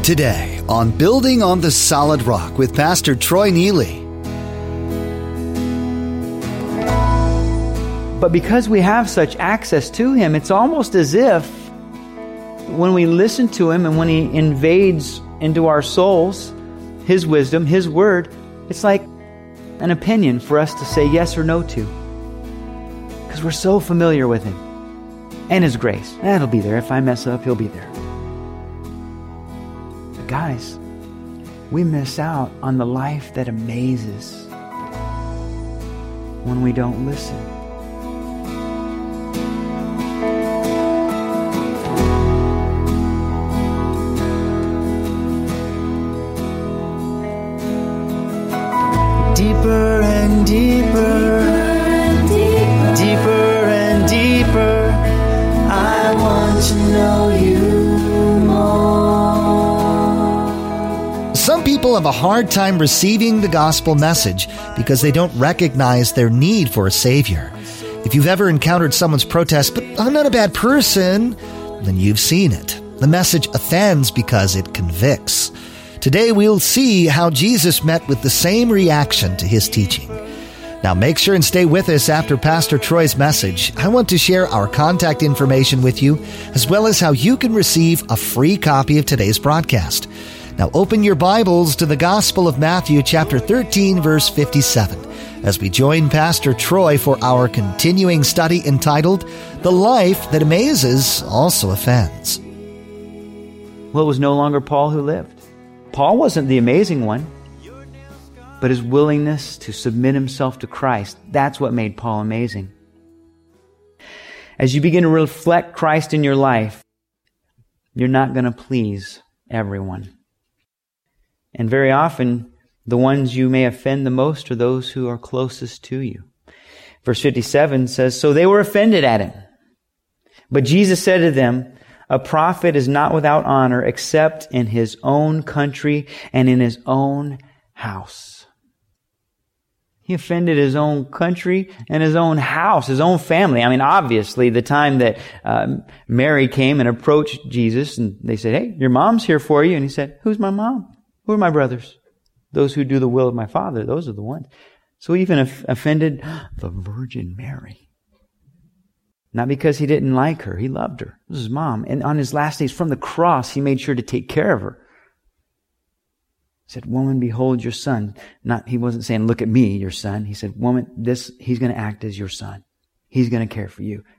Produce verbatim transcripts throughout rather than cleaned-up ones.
Today on Building on the Solid Rock with Pastor Troy Neely. But because we have such access to Him, it's almost as if when we listen to Him and when He invades into our souls, His wisdom, His Word, it's like an opinion for us to say yes or no to. Because we're so familiar with Him and His grace. That'll be there. If I mess up, He'll be there. But guys, we miss out on the life that amazes when we don't listen. Deeper and deeper, deeper, deeper and deeper, I want to know you more. Some people have a hard time receiving the gospel message because they don't recognize their need for a Savior. If you've ever encountered someone's protest, "But I'm not a bad person," then you've seen it. The message offends because it convicts. Today we'll see how Jesus met with the same reaction to His teaching. Now make sure and stay with us after Pastor Troy's message. I want to share our contact information with you, as well as how you can receive a free copy of today's broadcast. Now open your Bibles to the Gospel of Matthew chapter thirteen, verse fifty-seven, as we join Pastor Troy for our continuing study entitled, "The Life That Amazes Also Offends." Well, it was no longer Paul who lived. Paul wasn't the amazing one, but his willingness to submit himself to Christ, that's what made Paul amazing. As you begin to reflect Christ in your life, you're not going to please everyone. And very often, the ones you may offend the most are those who are closest to you. Verse fifty-seven says, "So they were offended at him. But Jesus said to them, 'A prophet is not without honor except in his own country and in his own house.'" He offended his own country and his own house, his own family. I mean, obviously, the time that uh, Mary came and approached Jesus and they said, "Hey, your mom's here for you." And He said, "Who's my mom? Who are my brothers? Those who do the will of my Father, those are the ones." So he even off- offended the Virgin Mary. Not because He didn't like her. He loved her. This is His mom. And on His last days from the cross, He made sure to take care of her. He said, "Woman, behold your son." Not, He wasn't saying, "Look at me, your son." He said, "Woman, this, He's going to act as your son. He's going to care for you."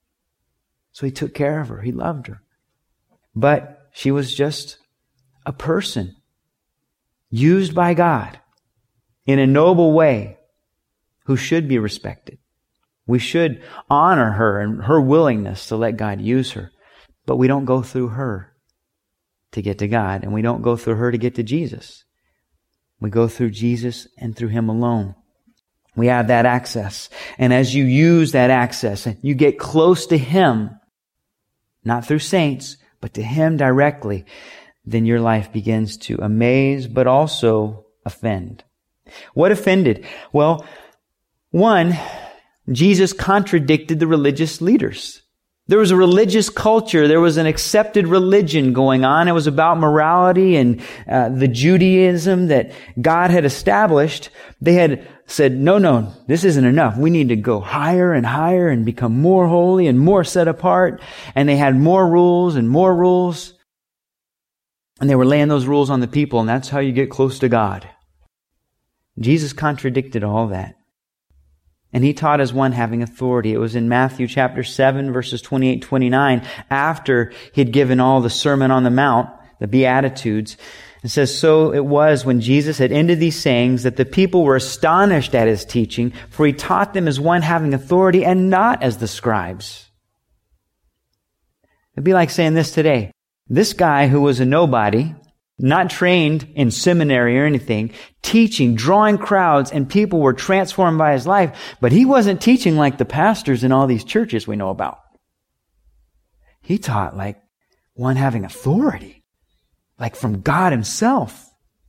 So He took care of her. He loved her. But she was just a person used by God in a noble way who should be respected. We should honor her and her willingness to let God use her. But we don't go through her to get to God, and we don't go through her to get to Jesus. We go through Jesus and through Him alone. We have that access. And as you use that access and you get close to Him, not through saints, but to Him directly, then your life begins to amaze, but also offend. What offended? Well, one, Jesus contradicted the religious leaders. There was a religious culture. There was an accepted religion going on. It was about morality and uh, the Judaism that God had established. They had said, no, no, this isn't enough. We need to go higher and higher and become more holy and more set apart. And they had more rules and more rules. And they were laying those rules on the people, and that's how you get close to God. Jesus contradicted all that. And He taught as one having authority. It was in Matthew chapter seven, verses twenty-eight, twenty-nine, after He had given all the Sermon on the Mount, the Beatitudes. It says, "So it was when Jesus had ended these sayings that the people were astonished at His teaching, for He taught them as one having authority and not as the scribes." It'd be like saying this today. This guy who was a nobody, not trained in seminary or anything, teaching, drawing crowds, and people were transformed by His life, but he wasn't teaching like the pastors in all these churches we know about. He taught like one having authority, like from God Himself.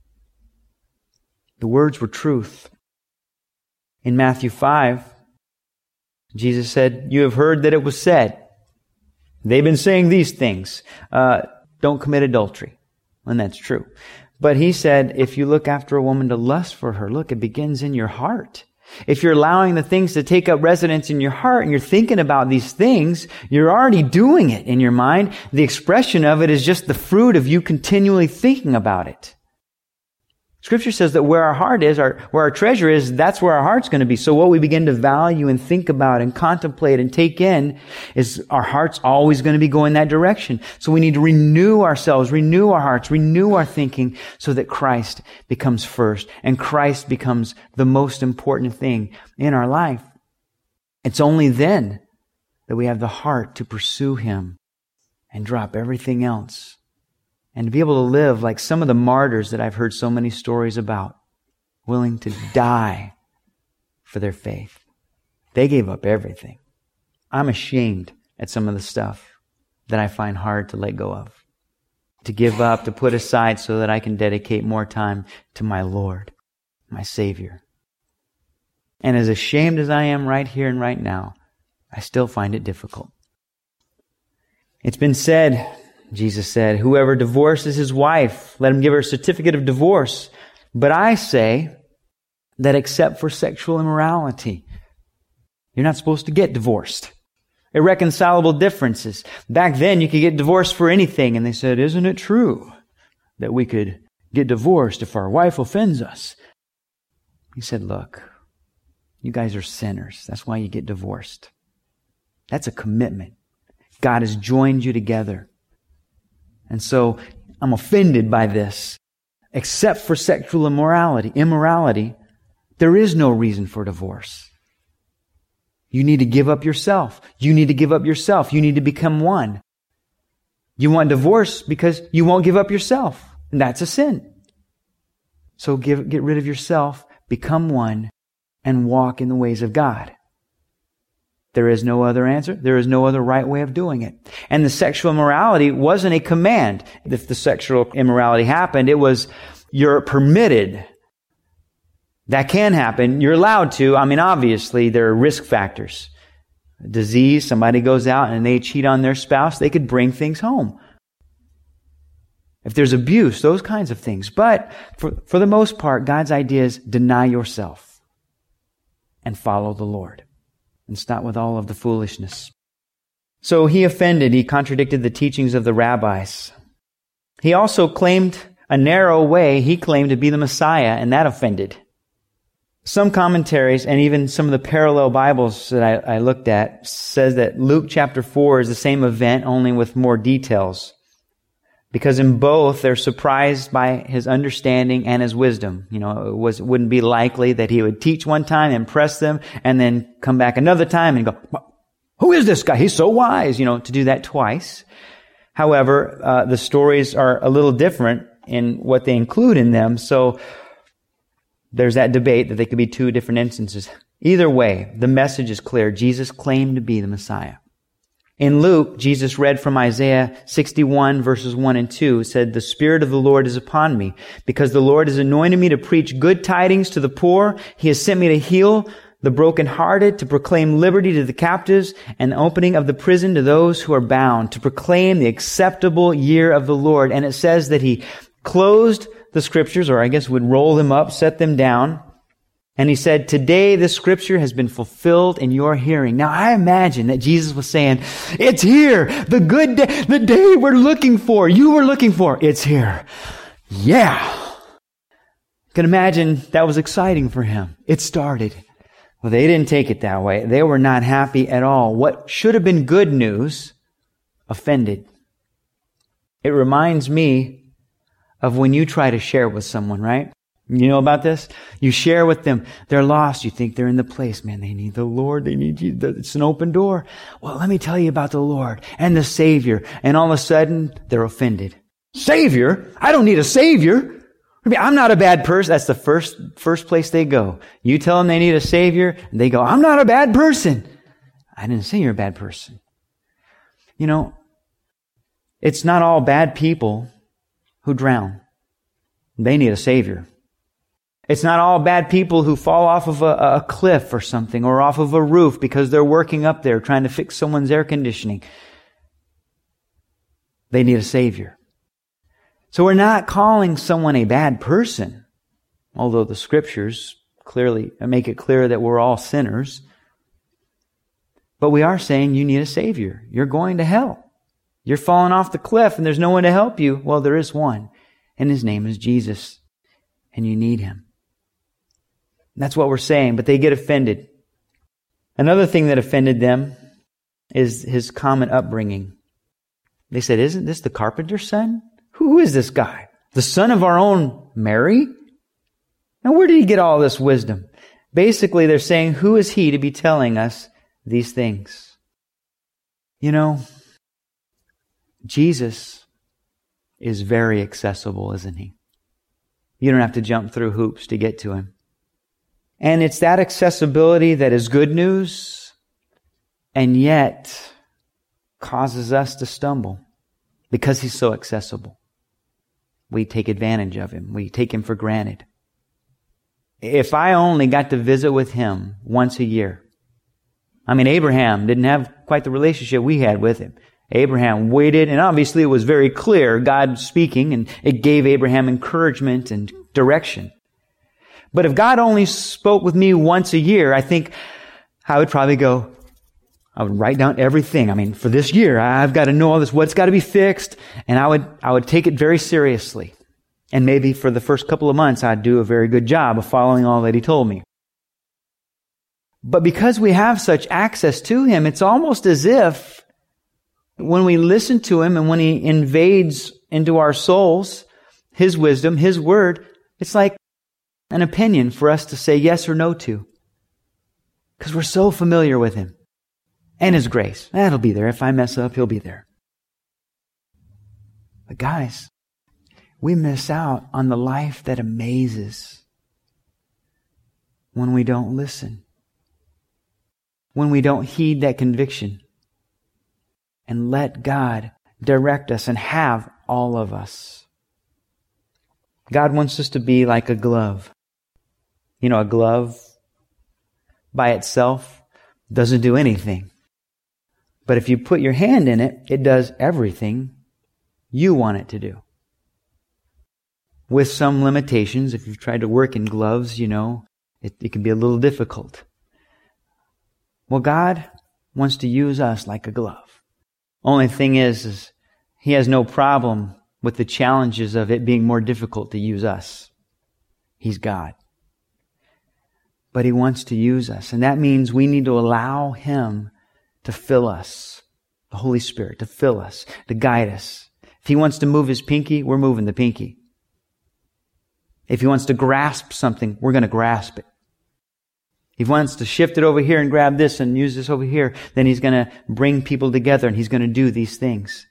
The words were truth. In Matthew five, Jesus said, "You have heard that it was said." They've been saying these things. Uh, don't commit adultery. And that's true. But he said, if you look after a woman to lust for her, look, it begins in your heart. If you're allowing the things to take up residence in your heart and you're thinking about these things, you're already doing it in your mind. The expression of it is just the fruit of you continually thinking about it. Scripture says that where our heart is, our, where our treasure is, that's where our heart's going to be. So what we begin to value and think about and contemplate and take in is our heart's always going to be going that direction. So we need to renew ourselves, renew our hearts, renew our thinking so that Christ becomes first and Christ becomes the most important thing in our life. It's only then that we have the heart to pursue Him and drop everything else. And to be able to live like some of the martyrs that I've heard so many stories about, willing to die for their faith. They gave up everything. I'm ashamed at some of the stuff that I find hard to let go of. To give up, to put aside so that I can dedicate more time to my Lord, my Savior. And as ashamed as I am right here and right now, I still find it difficult. It's been said, Jesus said, whoever divorces his wife, let him give her a certificate of divorce. But I say that except for sexual immorality, you're not supposed to get divorced. Irreconcilable differences. Back then, you could get divorced for anything. And they said, isn't it true that we could get divorced if our wife offends us? He said, look, you guys are sinners. That's why you get divorced. That's a commitment. God has joined you together. And so I'm offended by this. Except for sexual immorality, immorality, there is no reason for divorce. You need to give up yourself. You need to give up yourself. You need to become one. You want divorce because you won't give up yourself. And that's a sin. So give, get rid of yourself, become one, and walk in the ways of God. There is no other answer. There is no other right way of doing it. And the sexual immorality wasn't a command. If the sexual immorality happened, it was, you're permitted. That can happen. You're allowed to. I mean, obviously, there are risk factors. Disease, somebody goes out and they cheat on their spouse, they could bring things home. If there's abuse, those kinds of things. But for, for the most part, God's idea is deny yourself and follow the Lord. And stop with all of the foolishness. So he offended, he contradicted the teachings of the rabbis. He also claimed a narrow way, he claimed to be the Messiah, and that offended. Some commentaries, and even some of the parallel Bibles that I, I looked at, says that Luke chapter four is the same event, only with more details. Because in both, they're surprised by his understanding and his wisdom. You know, it was, wouldn't be likely that he would teach one time, impress them, and then come back another time and go, who is this guy? He's so wise, you know, to do that twice. However, uh, the stories are a little different in what they include in them. So there's that debate that they could be two different instances. Either way, the message is clear. Jesus claimed to be the Messiah. In Luke, Jesus read from Isaiah sixty-one verses one and two. It said, the Spirit of the Lord is upon me, because the Lord has anointed me to preach good tidings to the poor. He has sent me to heal the brokenhearted, to proclaim liberty to the captives, and the opening of the prison to those who are bound, to proclaim the acceptable year of the Lord. And it says that he closed the scriptures, or I guess would roll them up, set them down. And he said, today this scripture has been fulfilled in your hearing. Now I imagine that Jesus was saying, it's here. The good day, the day we're looking for, you were looking for, it's here. Yeah. You can imagine that was exciting for him. It started. Well, they didn't take it that way. They were not happy at all. What should have been good news offended. It reminds me of when you try to share with someone, right? You know about this? You share with them. They're lost. You think they're in the place. Man, they need the Lord. They need you. It's an open door. Well, let me tell you about the Lord and the Savior. And all of a sudden, they're offended. Savior? I don't need a Savior. I mean, I'm not a bad person. That's the first, first place they go. You tell them they need a Savior, and they go, I'm not a bad person. I didn't say you're a bad person. You know, it's not all bad people who drown. They need a Savior. It's not all bad people who fall off of a, a cliff or something, or off of a roof because they're working up there trying to fix someone's air conditioning. They need a Savior. So we're not calling someone a bad person, although the scriptures clearly make it clear that we're all sinners. But we are saying you need a Savior. You're going to hell. You're falling off the cliff and there's no one to help you. Well, there is one, and His name is Jesus, and you need Him. That's what we're saying, but they get offended. Another thing that offended them is His common upbringing. They said, isn't this the carpenter's son? Who is this guy? The son of our own Mary? Now, where did he get all this wisdom? Basically, they're saying, who is he to be telling us these things? You know, Jesus is very accessible, isn't He? You don't have to jump through hoops to get to Him. And it's that accessibility that is good news, and yet causes us to stumble because He's so accessible. We take advantage of Him. We take Him for granted. If I only got to visit with Him once a year, I mean, Abraham didn't have quite the relationship we had with Him. Abraham waited, and obviously it was very clear, God speaking, and it gave Abraham encouragement and direction. But if God only spoke with me once a year, I think I would probably go, I would write down everything. I mean, for this year, I've got to know all this, what's got to be fixed, and I would, I would take it very seriously. And maybe for the first couple of months, I'd do a very good job of following all that He told me. But because we have such access to Him, it's almost as if when we listen to Him and when He invades into our souls, His wisdom, His word, it's like an opinion for us to say yes or no to. Because we're so familiar with Him. And His grace. That'll be there. If I mess up, He'll be there. But guys, we miss out on the life that amazes when we don't listen. When we don't heed that conviction and let God direct us and have all of us. God wants us to be like a glove. You know, a glove by itself doesn't do anything. But if you put your hand in it, it does everything you want it to do. With some limitations. If you've tried to work in gloves, you know, it, it can be a little difficult. Well, God wants to use us like a glove. Only thing is, is He has no problem with the challenges of it being more difficult to use us. He's God. But He wants to use us. And that means we need to allow Him to fill us. The Holy Spirit to fill us, to guide us. If He wants to move His pinky, we're moving the pinky. If He wants to grasp something, we're going to grasp it. If He wants to shift it over here and grab this and use this over here, then He's going to bring people together and He's going to do these things.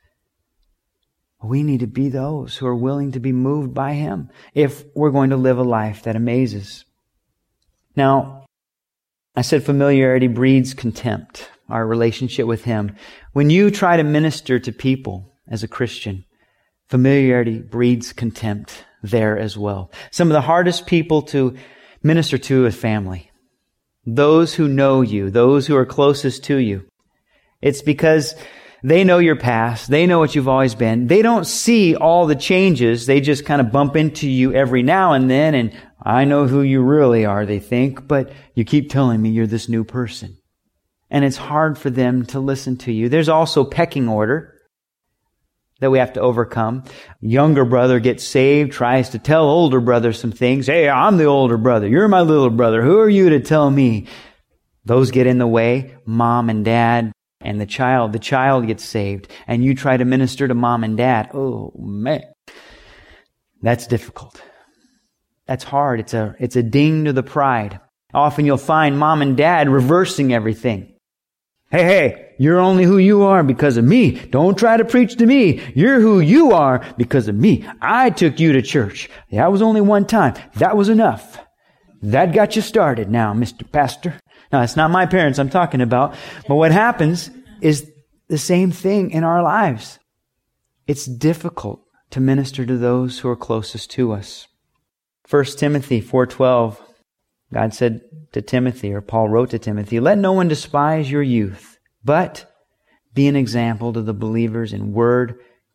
We need to be those who are willing to be moved by Him if we're going to live a life that amazes. Now, I said familiarity breeds contempt, our relationship with Him. When you try to minister to people as a Christian, familiarity breeds contempt there as well. Some of the hardest people to minister to is family. Those who know you, those who are closest to you. It's because they know your past. They know what you've always been. They don't see all the changes. They just kind of bump into you every now and then. And I know who you really are, they think, but you keep telling me you're this new person. And it's hard for them to listen to you. There's also pecking order that we have to overcome. Younger brother gets saved, tries to tell older brother some things. Hey, I'm the older brother. You're my little brother. Who are you to tell me? Those get in the way. Mom and dad and the child. The child gets saved. And you try to minister to mom and dad. Oh, man. That's difficult. That's hard. It's a, it's a ding to the pride. Often you'll find mom and dad reversing everything. Hey, hey, you're only who you are because of me. Don't try to preach to me. You're who you are because of me. I took you to church. That was only one time. That was enough. That got you started now, Mister Pastor. Now, it's not my parents I'm talking about. But what happens is the same thing in our lives. It's difficult to minister to those who are closest to us. First Timothy four twelve. God said to Timothy, or Paul wrote to Timothy, let no one despise your youth, but be an example to the believers in word,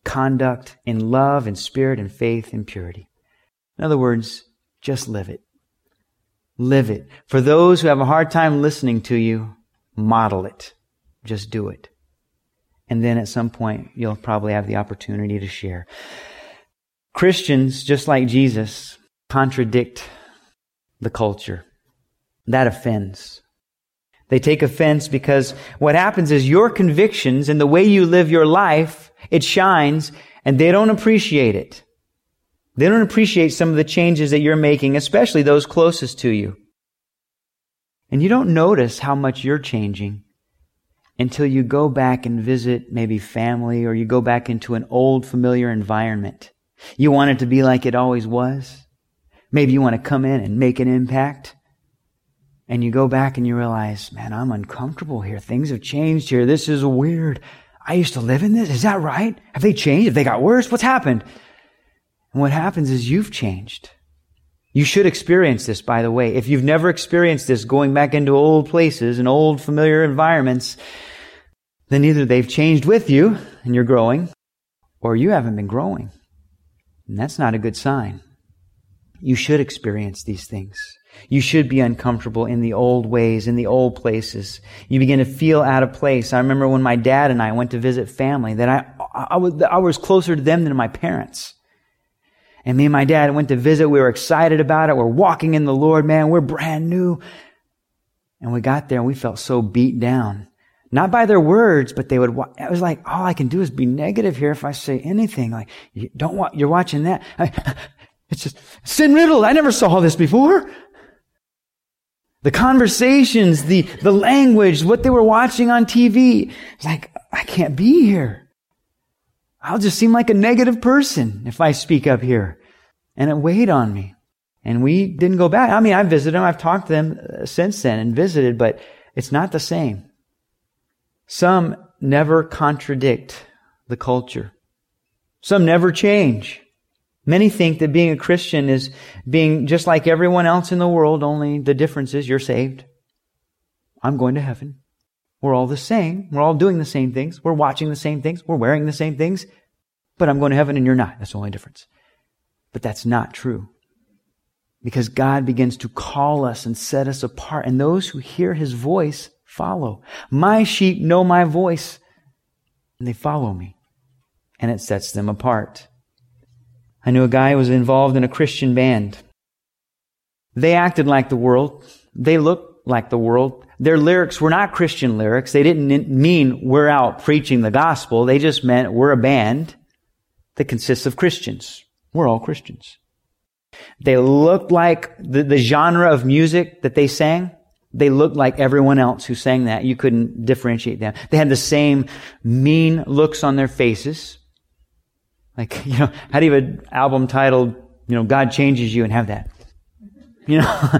conduct in love and spirit and faith and purity. In other words, just live it. Live it. For those who have a hard time listening to you, model it. Just do it. And then at some point, you'll probably have the opportunity to share. Christians, just like Jesus, contradict the culture. That offends. They take offense because what happens is your convictions and the way you live your life, it shines, and they don't appreciate it. They don't appreciate some of the changes that you're making, especially those closest to you. And you don't notice how much you're changing until you go back and visit maybe family, or you go back into an old familiar environment. You want it to be like it always was. Maybe you want to come in and make an impact. And you go back and you realize, man, I'm uncomfortable here. Things have changed here. This is weird. I used to live in this. Is that right? Have they changed? Have they got worse? What's happened? And what happens is you've changed. You should experience this, by the way. If you've never experienced this, going back into old places and old familiar environments, then either they've changed with you and you're growing, or you haven't been growing. And that's not a good sign. You should experience these things. You should be uncomfortable in the old ways, in the old places. You begin to feel out of place. I remember when my dad and I went to visit family, that I, I, was, I was closer to them than my parents. And me and my dad went to visit. We were excited about it. We're walking in the Lord, man. We're brand new. And we got there and we felt so beat down. Not by their words, but they would, it was like, all I can do is be negative here if I say anything. Like, you don't want, you're watching that. I, it's just sin riddled. I never saw this before. The conversations, the, the language, what they were watching on T V. It's like, I can't be here. I'll just seem like a negative person if I speak up here. And it weighed on me. And we didn't go back. I mean, I visited them. I've talked to them since then and visited, but it's not the same. Some never contradict the culture. Some never change. Many think that being a Christian is being just like everyone else in the world, only the difference is you're saved. I'm going to heaven. We're all the same. We're all doing the same things. We're watching the same things. We're wearing the same things. But I'm going to heaven and you're not. That's the only difference. But that's not true. Because God begins to call us and set us apart. And those who hear His voice follow. My sheep know my voice and they follow me. And it sets them apart. I knew a guy who was involved in a Christian band. They acted like the world. They looked like the world. Their lyrics were not Christian lyrics. They didn't mean we're out preaching the gospel. They just meant we're a band that consists of Christians. We're all Christians. They looked like the, the genre of music that they sang. They looked like everyone else who sang that. You couldn't differentiate them. They had the same mean looks on their faces. Like, you know, how do you have an album titled, you know, God Changes You and have that? You know?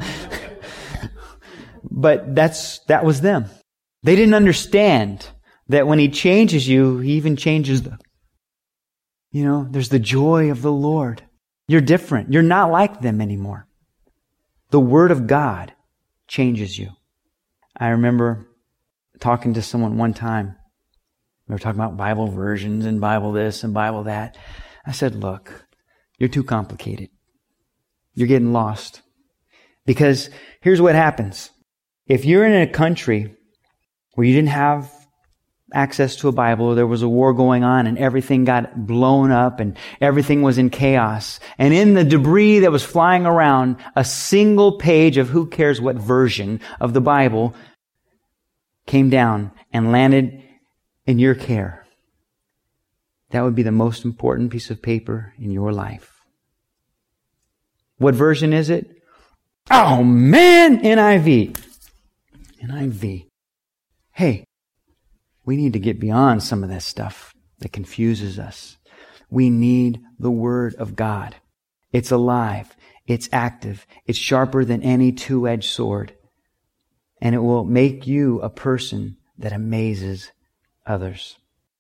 But that's, that was them. They didn't understand that when He changes you, He even changes them. You know, there's the joy of the Lord. You're different. You're not like them anymore. The Word of God changes you. I remember talking to someone one time. We were talking about Bible versions and Bible this and Bible that. I said, look, you're too complicated. You're getting lost. Because here's what happens. If you're in a country where you didn't have access to a Bible, or there was a war going on and everything got blown up and everything was in chaos, and in the debris that was flying around, a single page of who cares what version of the Bible came down and landed in your care, that would be the most important piece of paper in your life. What version is it? Oh man, N I V. N I V. Hey, we need to get beyond some of that stuff that confuses us. We need the Word of God. It's alive. It's active. It's sharper than any two-edged sword. And it will make you a person that amazes others.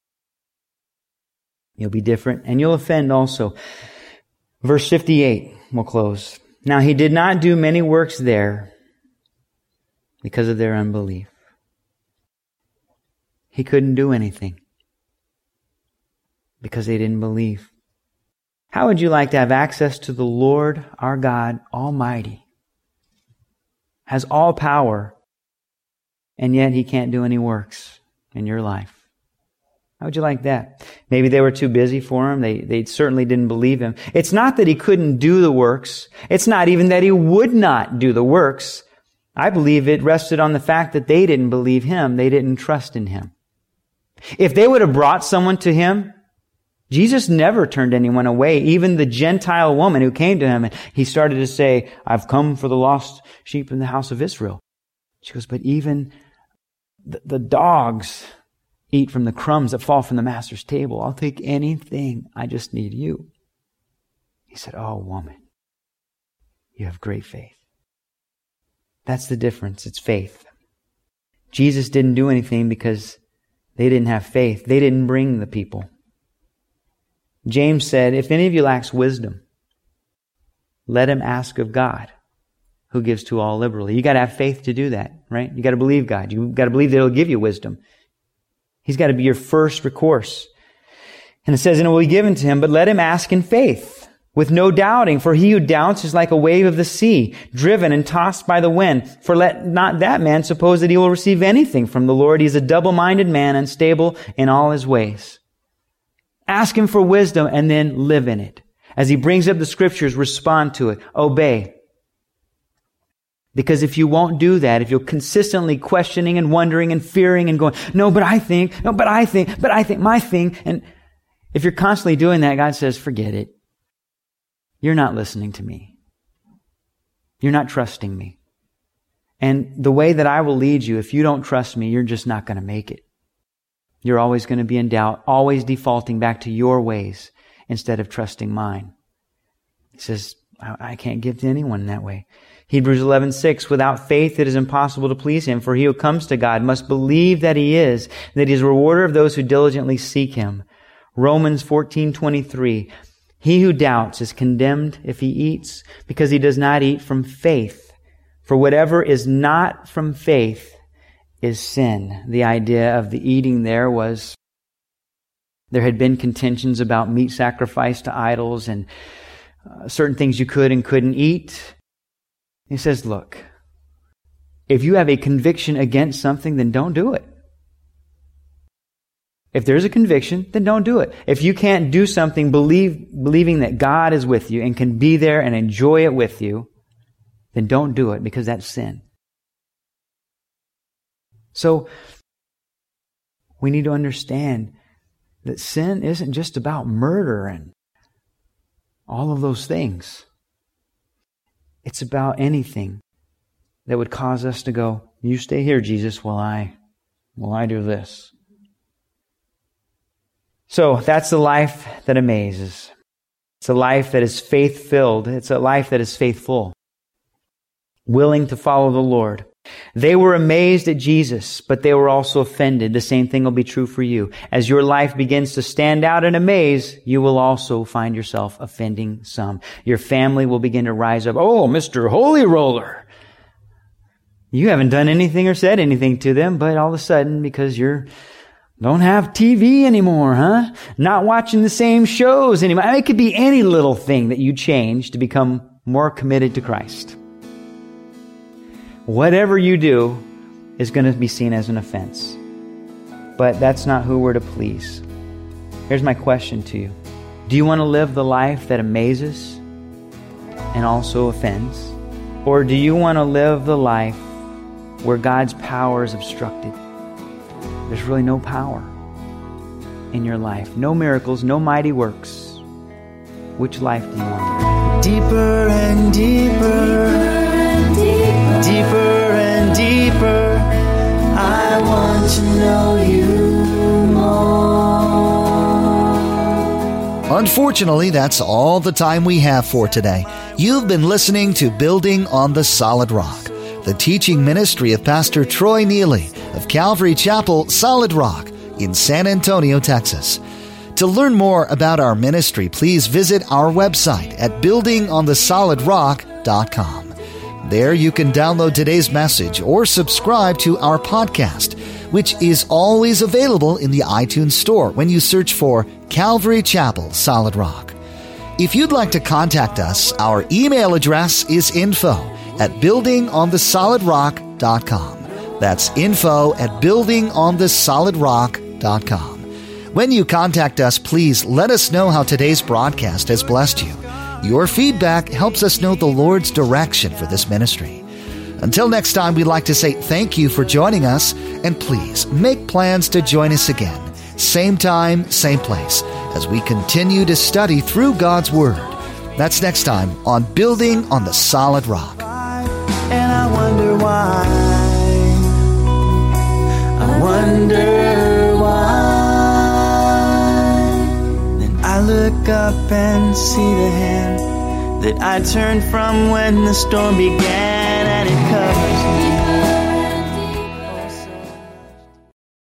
You'll be different and you'll offend also. Verse fifty-eight, we'll close. Now He did not do many works there because of their unbelief. He couldn't do anything. because they didn't believe. How would you like to have access to the Lord, our God Almighty? Has all power, and yet He can't do any works in your life. How would you like that? Maybe they were too busy for Him. They, they certainly didn't believe Him. It's not that He couldn't do the works. It's not even that He would not do the works. I believe it rested on the fact that they didn't believe Him. They didn't trust in Him. If they would have brought someone to Him, Jesus never turned anyone away, even the Gentile woman who came to Him, and He started to say, I've come for the lost sheep in the house of Israel. She goes, but even the, the dogs eat from the crumbs that fall from the Master's table. I'll take anything. I just need you. He said, oh, woman, you have great faith. That's the difference. It's faith. Jesus didn't do anything because they didn't have faith. They didn't bring the people. James said, if any of you lacks wisdom, let him ask of God, who gives to all liberally. You got to have faith to do that, right? You got to believe God. You got to believe that He'll give you wisdom. He's got to be your first recourse. And it says, and it will be given to him, but let him ask in faith, with no doubting. For he who doubts is like a wave of the sea, driven and tossed by the wind. For let not that man suppose that he will receive anything from the Lord. He is a double-minded man, unstable in all his ways. Ask Him for wisdom and then live in it. As He brings up the Scriptures, respond to it. Obey. Because if you won't do that, if you're consistently questioning and wondering and fearing and going, no, but I think, no, but I think, but I think, my thing. And if you're constantly doing that, God says, forget it. You're not listening to me. You're not trusting me. And the way that I will lead you, if you don't trust me, you're just not going to make it. You're always going to be in doubt, always defaulting back to your ways instead of trusting mine. He says, I, I can't give to anyone that way. Hebrews eleven six, without faith it is impossible to please Him, for he who comes to God must believe that He is, that He is a rewarder of those who diligently seek Him. Romans fourteen twenty-three, he who doubts is condemned if he eats, because he does not eat from faith. For whatever is not from faith is sin. The idea of the eating there was there had been contentions about meat sacrifice to idols and uh, certain things you could and couldn't eat. He says, look, if you have a conviction against something, then don't do it. If there's a conviction, then don't do it. If you can't do something believe, believing that God is with you and can be there and enjoy it with you, then don't do it, because that's sin. So, we need to understand that sin isn't just about murder and all of those things. It's about anything that would cause us to go, you stay here, Jesus, while I, while I do this. So, that's the life that amazes. It's a life that is faith-filled. It's a life that is faithful, willing to follow the Lord. They were amazed at Jesus, but they were also offended. The same thing will be true for you. As your life begins to stand out and amaze, you will also find yourself offending some. Your family will begin to rise up. Oh, Mister Holy Roller. You haven't done anything or said anything to them, but all of a sudden, because you're don't have T V anymore, huh? Not watching the same shows anymore. It could be any little thing that you change to become more committed to Christ. Whatever you do is going to be seen as an offense. But that's not who we're to please. Here's my question to you. Do you want to live the life that amazes and also offends? Or do you want to live the life where God's power is obstructed? There's really no power in your life. No miracles, no mighty works. Which life do you want to live? Deeper and deeper. Deeper and deeper, I want to know you more. Unfortunately, that's all the time we have for today. You've been listening to Building on the Solid Rock, the teaching ministry of Pastor Troy Neely of Calvary Chapel, Solid Rock in San Antonio, Texas. To learn more about our ministry, please visit our website at building on the solid rock dot com. There you can download today's message or subscribe to our podcast. which is always available in the iTunes Store when you search for Calvary Chapel Solid Rock. If you'd like to contact us, our email address is info at building on the solid rock dot com. That's info at building on the solid rock dot com. When you contact us, please let us know how today's broadcast has blessed you. Your feedback helps us know the Lord's direction for this ministry. Until next time, we'd like to say thank you for joining us, and please make plans to join us again, same time, same place, as we continue to study through God's Word. That's next time on Building on the Solid Rock. And I wonder why. I wonder why. Then I look up and see the hand that I turned from when the storm began, and it covers me.